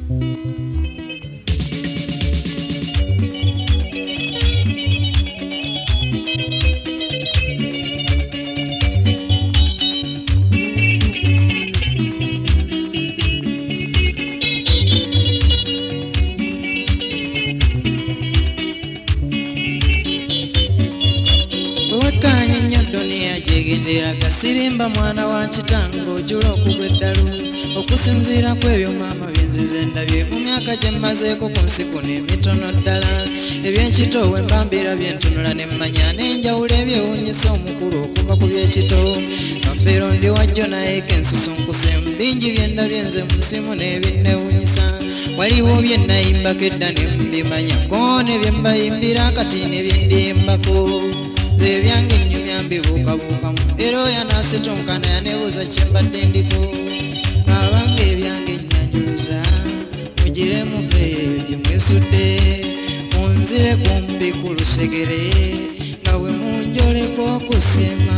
Sirimba mwana wa kitango ojula okugwa eddalu okusinziira ku ebyo maama byenzize ndabye mu myaka gye mmazeeko ku nsi kuno emitono ddala eby'ekito we mbambira byentunula ne mmanya n'enjawulo ebyewuunyisa omukulu okuva ku by'ekito kafeero ndi wajjo naye kensusunkuse mu bingi bye ndabye nze mu nsimu n'ebinnewuunyisa waliwo bye nayimbako edda ne mbimanya ko ne bye mbayimbira kati ne bye ndiyimbako nze ebyange ennyumya mbibuukabuukamu era oyo anaasitonkana yaneebuuza kye mbadde ndiko abanga ebyange ennyanjuluza mugire muveeyo gye mwesudde munzire kumbi ku lusegere nga bwe munjoleko okusema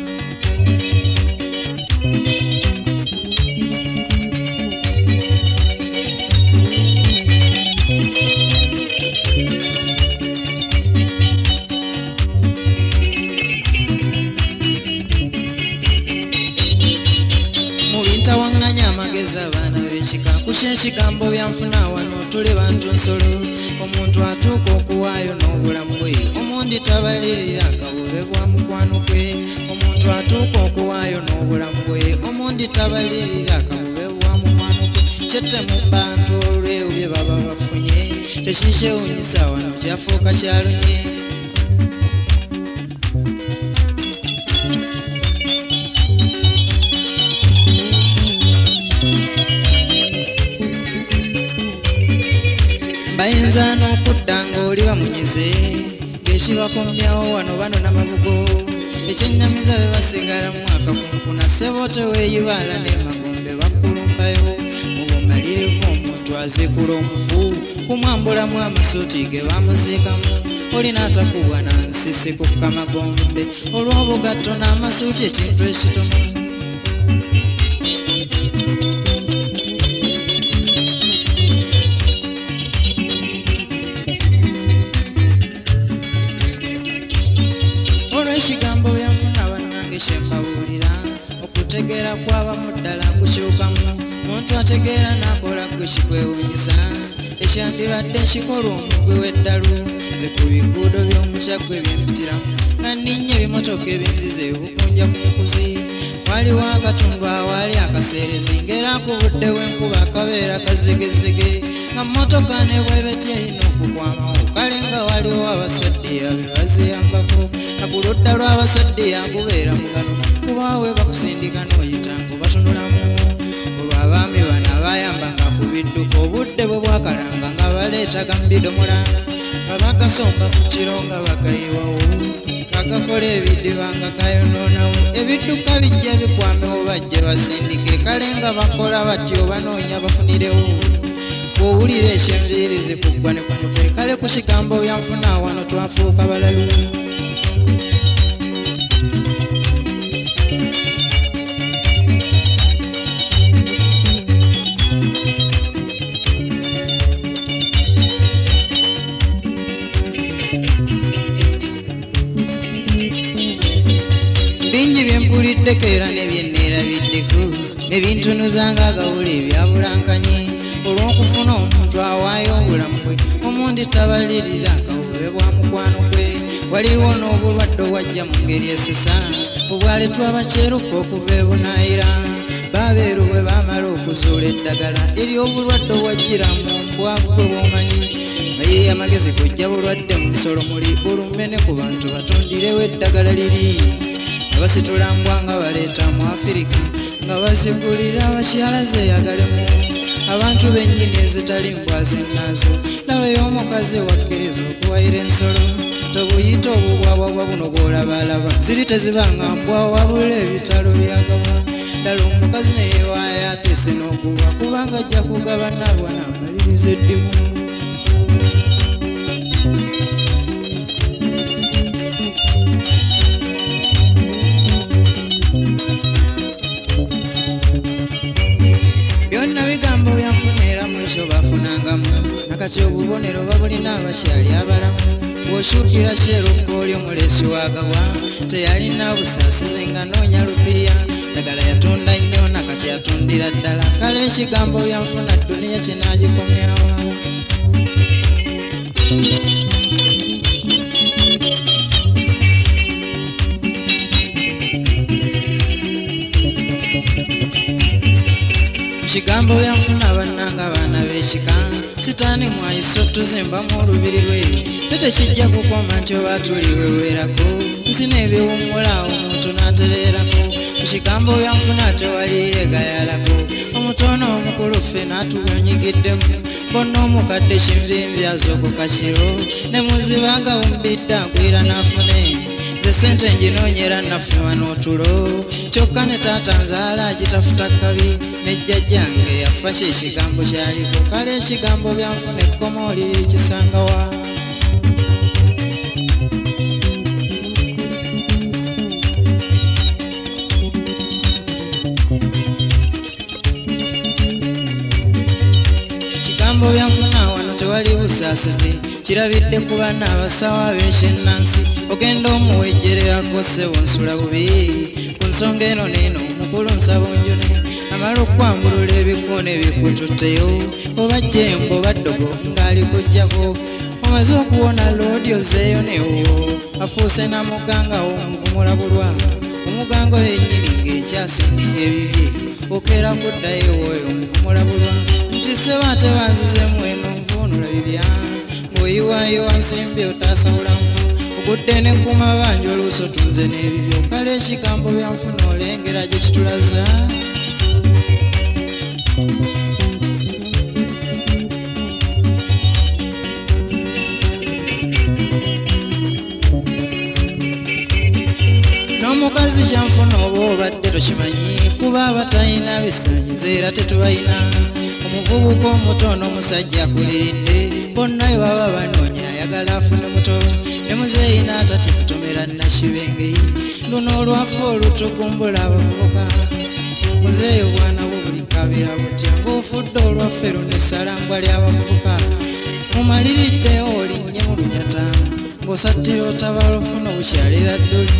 kusha ekigambo byanfuna wano tuli bantu nsolo omuntu atuuka okuwaayo n'obulamu bwe omundi tabalirira akabube bwa mukwano gwe omuntu atuuka okuwaayo n'obulamu bwe omundi tabalirira akabube bwa mukwano gwe kyette mu bantu olwewo bye baba bafunye tekikyewunyisa wano kyafuuka kyalunye bayinza n'okudda ng'oli bamunyize ng'ekibakomyawo wano bano n'amabugo ekyennyamiza be basigala mu akakunkuna ssebo teweeyibaala n'emagombe bakulumbayo mubumalirivu omuntu aziikula omufu kumwambulamu amasuuti ge bamuziikamu olina atakubwa na nsisi ku kamagombe olw'obugatto n'amasuuti ekintu ekitono ekigambo byanfuna bannange kyembawulira okutegeera kw'abamu ddala kukyukamu muntu ategeera n'akola gwe kikwewuunyisa ekyandibadde kikola omugwi w'eddalu nze ku biguudo by'omukyagwe byempitiramu nanninnya ebimotoka ebinzize ebukunja ku nkuzi waliwo akatundu awaali akaseerezi ng'era ku budde bw'enkuba akabeera kazigezige nga mmotoka ne bwebetya erina okukwamawo kale nga waliwo abasoddiya be baziyambako ku ludda lw'abasoddiya kubeera mugano kubaawe bakusindika n'oyitango batunulamu olwo abaami bano abayambanga ku bidduka obudde bwe bwakalanga nga baleetaga mu bidomola nga bagasomba ku kiro nga bagayiwawo kagakola ebidiba nga kayonoonawo ebidduka bijja bikwamewo bajje basindike kale nga bakola batyo banoonya bafunirewo bw'owulira ekyenviiri zikuggwa ne ku mutwe kale ku kigambo byanfuna wano twafuuka balalu bingi byempulideko era ne byenneerabiddeko ne bintunuzanga agawula ebyabulankanye olw'okufuna omuntu awaayo obulamu bwe omundi tabalirira akawube bwa mukwano gwe waliwo n'obulwadde obwajja mu ngeri esisa obwaletwa abakyeruka okuva ebunaayira baabeeru bwe baamala okuzuula eddagala eri obulwadde obwajjira mu mbwagwe bw'omanyi bayeeya amagezi kujja bulwadde mu nsolo muli olumene ku bantu batondirewo eddagala liri abasitula mbwa nga baleeta mu Afirika nga bazigulira abakyala zeeyagalemu abantu b'ennyini ezitali mbwa zinnazo labayo omukazi wakkiriza okuwayira ensolo tobuyita obubwabwabwa buno bw'olabalaba ziri tezibanga mbwa wabula ebitalo byagabwa ddala omukazi neyeewaayo ateese n'okulwa kubanga ajja kugaba nabwa n'amaliriza eddimu byonna bigambo byanfunira mu ekyo bafu kati obubonero babulina abakyali abalamu bw'oshuukira Sherlock oli omulesi wagabwa teyalina busaasizi nga noonya lupiya ddagala yatunda nnyo nakati yatundira ddala kale ekigambo byanfuna dduniya kinaagikomyawa kigambo byanfuna bannanga baana b'ekika sitaani mwayiso tuzimbamu olubiri lwe tete kijja kukoma nti oba tuliwewerako nsi n'ebiwummula omuntu n'atereerako ku kigambo byanfuna tewali yeegayalako omutono omukulu ffe n'atubonyigiddemu bonna omukadde kinvimbyaza okukakiro ne muzibaga wumbidde agwira n'afune nze sente nginoonyera nafuma n'otulo kyokka ne taata nzaala agitafuta kabi nejjajjange yafa kyekigambo kyaliko kale ekigambo byanfuna ekkoma oliri kisangawa kigambo byanfuna wano tewali busaasizi kirabidde ku bana abasawo ab'ekyennansi ogenda omuwejjererako ssebo nsula bubi ku nsonga eno neeno mukulu nsaba onjune amala okwambulula ebikuuna ebikututteyo oba jjembo oba ddogo ng'ali kujjako omaze okuwona loodi ozeeyo newo afuuse namuganga omuvumula bulwa omuganga yennyini ng'ekyasinga ebibye okeera kuddayo oyo omuvumula bulwa nti ssebo ate banzizemu eno nvuunula bibya ng'oyiwaayo wansimbi otaasawulamu ogudde ne ku mabanja oluusi otunze n'ebibyo kale ekigambo byanfuna olengera gye kitulaza n'omukazi kyanfuna oba obadde tokimanyi kuba abatalina bisikanyizo era tetubalina omuvubuka omuto n'omusajja akuliridde bonna we baba banoonya ayagala afune muto ne muzeeyi n'atati kutomera nakibengeyi luno olwafa olutugumbula abavubuka muzeeyi obwana bwo buli kabira butya ng'ofudde olwaffe luno essalangwa ly'abavubuka mumaliriddeyo olinnye mu lunyata ng'osattira otabala ofuna obukyalira dduli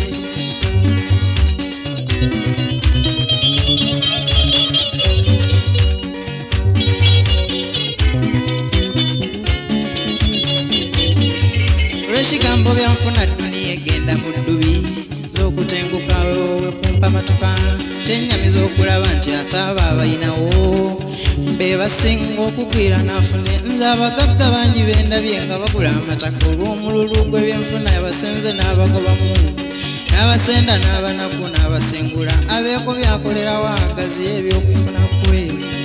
olw'ekigambo byanfuna dduniya egenda mu ddubi z'okutenguka wewowe kumpa matuka kyennyamiza okulaba nti ate abo abayinawo be basinga okugwira n'afune nze abagagga bangi bendabye nga bagula amataka olw'omululu gw'ebyenfuna abasenze n'abagobamu n'abasenda n'abanaku n'abasengula abeeko byakolerawo agaziyo ebyokufuna kwe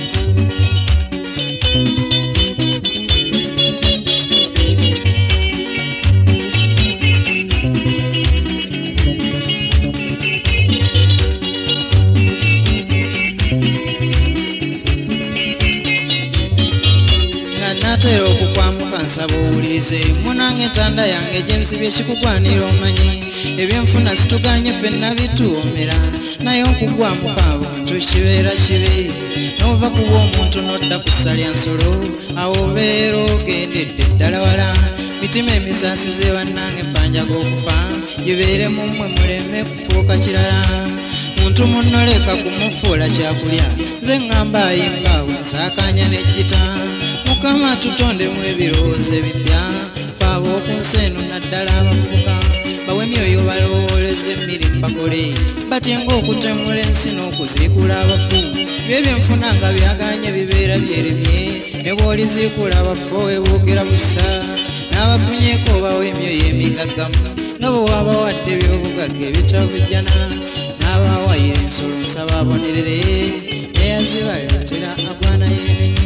natera okukwamuka nsaba owulirize munange entanda yange gyensibye ekikugwanira omanyi ebyenfuna situganye ffenna bituwomera naye okugwamuka abantu kibeera kibe n'ova kuba omuntu n'odda ku ssalya nsolo awo obeera ogendedde ddala wala mitima emisaasize bannange ebbanja g'okufa gibeere mu mmwe muleme kufuuka kirala muntu munnoleka kumufuula kyakulya nze ŋŋamba ayimbaawe nsaakaanya n'ejjita mukama tutondemu ebirowoozo ebipya faaba oku nsi eno naddala abavubuka bawe emyoyo balowooleza emirimu bakole batye ng'okutemula ensi n'okuziikula abafu byebyenfuna nga byaganye bibeera byeremye ne bw'oliziikula abafu webuukira busa n'abafunyeeko bawe emyoyo emigaggamu nga bwe wabawadde ebyobugagga ebitabujjana n'abawayira ensolo nsaba abonerere eyazibalatera agwana yerenya